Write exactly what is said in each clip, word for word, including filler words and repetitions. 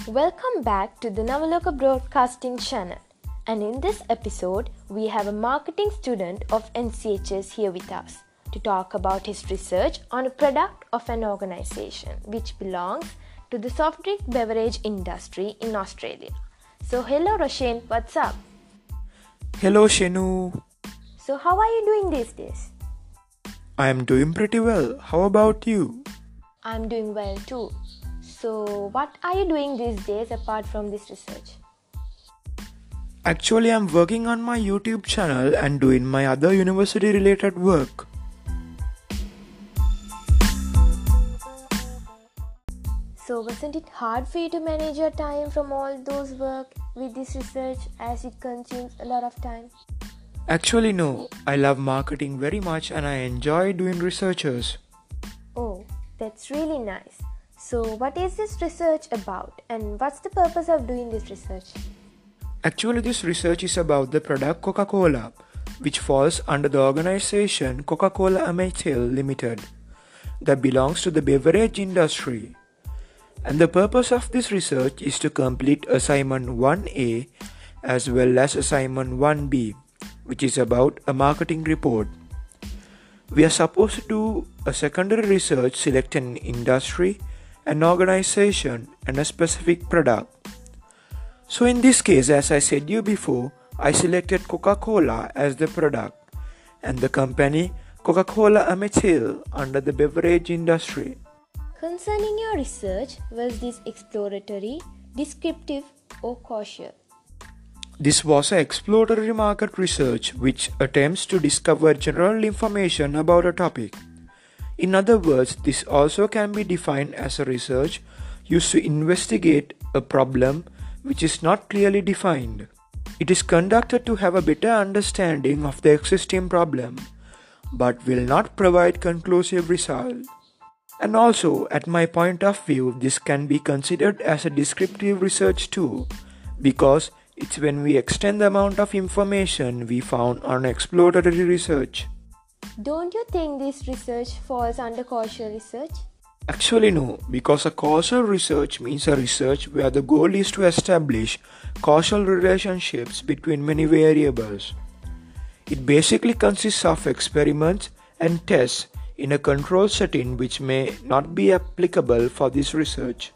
Welcome back to the Navaloka Broadcasting channel. And in this episode, we have a marketing student of N C H S here with us to talk about his research on a product of an organization which belongs to the soft drink beverage industry in Australia. So hello Roshan, what's up? Hello Shenu. So how are you doing these days? I am doing pretty well. How about you? I'm doing well too. So what are you doing these days apart from this research? Actually, I'm working on my YouTube channel and doing my other university related work. So wasn't it hard for you to manage your time from all those work with this research as it consumes a lot of time? Actually, no. I love marketing very much and I enjoy doing researches. Oh, that's really nice. So what is this research about and what's the purpose of doing this research? Actually, this research is about the product Coca-Cola, which falls under the organization Coca-Cola Amatil Limited that belongs to the beverage industry. And the purpose of this research is to complete assignment one A as well as assignment one B, which is about a marketing report. We are supposed to do a secondary research selecting an industry, an organization, and a specific product. So in this case, as I said you before, I selected Coca-Cola as the product and the company Coca-Cola Amatil under the beverage industry. Concerning your research, was this exploratory, descriptive, or causal? This was an exploratory market research which attempts to discover general information about a topic. In other words, this also can be defined as a research used to investigate a problem which is not clearly defined. It is conducted to have a better understanding of the existing problem, but will not provide conclusive result. And also, at my point of view, this can be considered as a descriptive research too, because it's when we extend the amount of information we found on exploratory research. Don't you think this research falls under causal research? Actually no, because a causal research means a research where the goal is to establish causal relationships between many variables. It basically consists of experiments and tests in a control setting which may not be applicable for this research.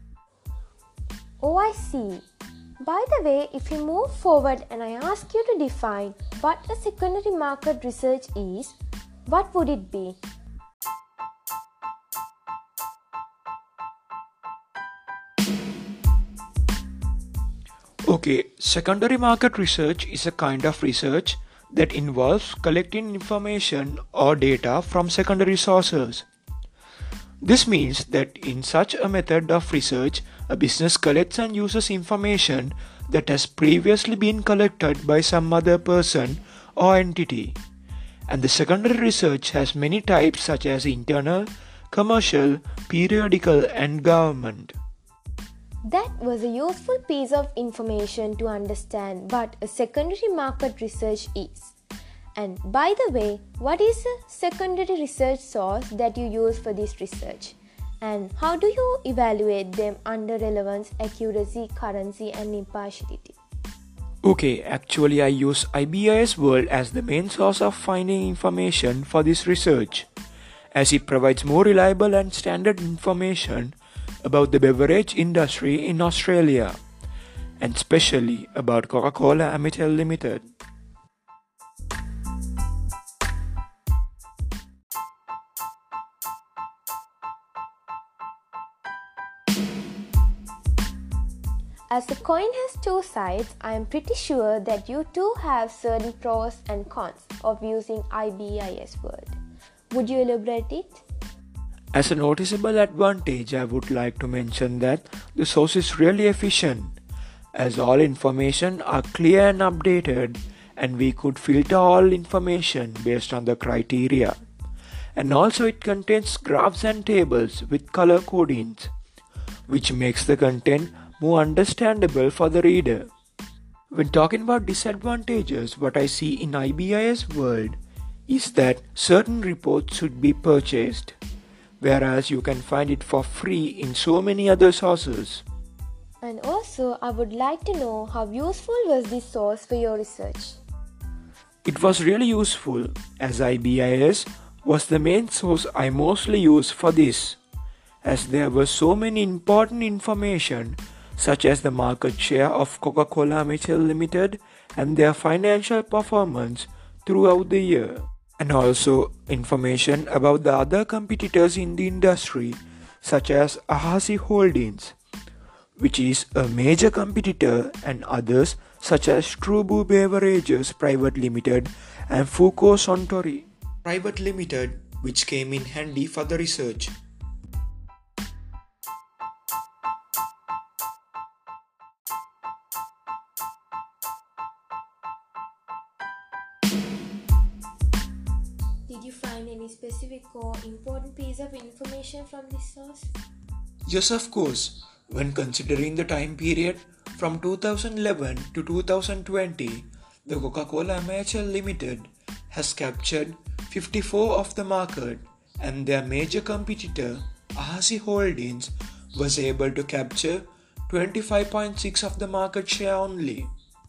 Oh, I see. By the way, if you move forward and I ask you to define what a secondary market research is, what would it be? Okay, secondary market research is a kind of research that involves collecting information or data from secondary sources. This means that in such a method of research, a business collects and uses information that has previously been collected by some other person or entity. And the secondary research has many types such as internal, commercial, periodical, and government. That was a useful piece of information to understand what a secondary market research is. And by the way, what is a secondary research source that you use for this research? And how do you evaluate them under relevance, accuracy, currency, and impartiality? Okay, actually I use I B I S World as the main source of finding information for this research, as it provides more reliable and standard information about the beverage industry in Australia, and especially about Coca-Cola Amatil Limited. As the coin has two sides, I am pretty sure that you too have certain pros and cons of using I B I S World. Would you elaborate it? As a noticeable advantage, I would like to mention that the source is really efficient, as all information are clear and updated, and we could filter all information based on the criteria. And also it contains graphs and tables with color codings, which makes the content more understandable for the reader. When talking about disadvantages, what I see in I B I S World is that certain reports should be purchased, whereas you can find it for free in so many other sources. And also, I would like to know how useful was this source for your research? It was really useful, as I B I S was the main source I mostly used for this, as there was so many important information such as the market share of Coca-Cola Amatil Limited and their financial performance throughout the year, and also information about the other competitors in the industry such as Ahasi Holdings, which is a major competitor, and others such as Trubu Beverages Private Limited and Fuko Suntory Private Limited, which came in handy for the research. Did you find any specific or important piece of information from this source? Yes, of course. When considering the time period from two thousand eleven to two thousand twenty, the Coca-Cola Amatil Limited has captured fifty-four of the market, and their major competitor, Ahasi Holdings, was able to capture twenty-five point six of the market share only.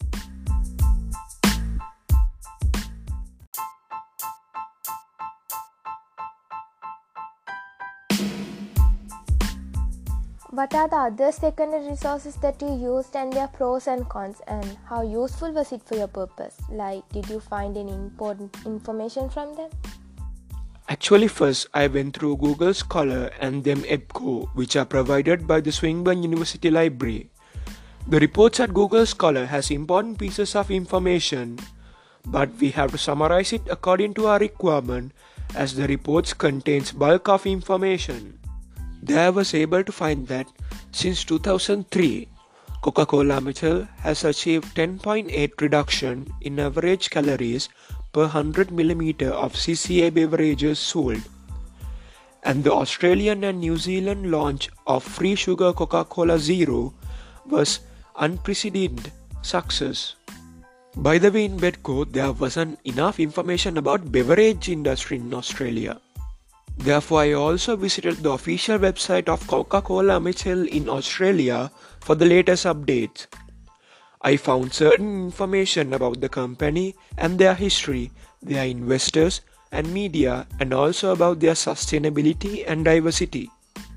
What are the other secondary resources that you used and their pros and cons, and how useful was it for your purpose? Like, did you find any important information from them? Actually, first I went through Google Scholar and then EBSCO, which are provided by the Swinburne University Library. The reports at Google Scholar has important pieces of information, but we have to summarize it according to our requirement, as the reports contains bulk of information. There I was able to find that since two thousand three, Coca-Cola Amatil has achieved ten point eight reduction in average calories per one hundred milliliters of C C A beverages sold, and the Australian and New Zealand launch of free sugar Coca-Cola Zero was unprecedented success. By the way, in EBSCO there wasn't enough information about beverage industry in Australia. Therefore, I also visited the official website of Coca-Cola Amatil in Australia for the latest updates. I found certain information about the company and their history, their investors and media, and also about their sustainability and diversity.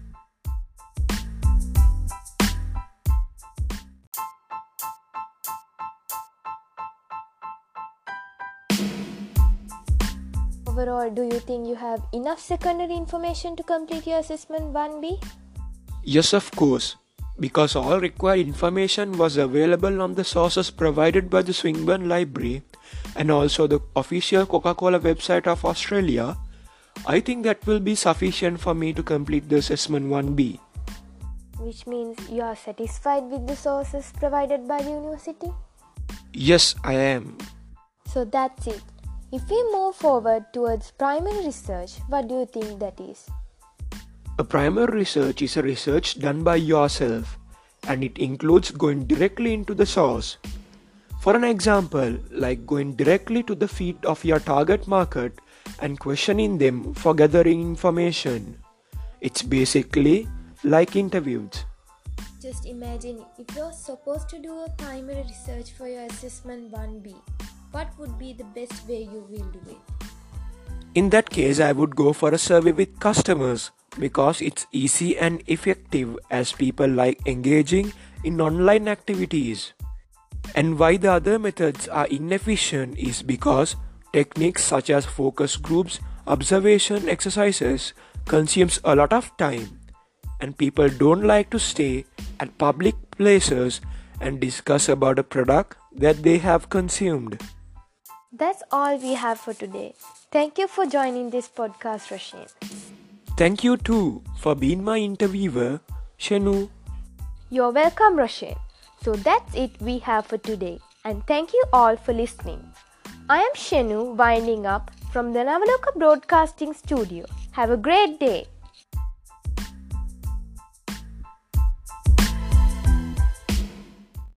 Overall, do you think you have enough secondary information to complete your assessment one B? Yes, of course, because all required information was available on the sources provided by the Swinburne Library and also the official Coca-Cola website of Australia. I think that will be sufficient for me to complete the assessment one B. Which means you are satisfied with the sources provided by the university? Yes, I am. So that's it. If we move forward towards primary research, what do you think that is? A primary research is a research done by yourself, and it includes going directly into the source. For an example, like going directly to the feet of your target market and questioning them for gathering information. It's basically like interviews. Just imagine if you're supposed to do a primary research for your assessment one B. What would be the best way you will do it? In that case, I would go for a survey with customers because it's easy and effective, as people like engaging in online activities. And why the other methods are inefficient is because techniques such as focus groups, observation exercises consumes a lot of time, and people don't like to stay at public places and discuss about a product that they have consumed. That's all we have for today. Thank you for joining this podcast, Roshan. Thank you too for being my interviewer, Shenu. You're welcome, Roshan. So that's it we have for today, and thank you all for listening. I am Shenu, winding up from the Navaloka Broadcasting Studio. Have a great day.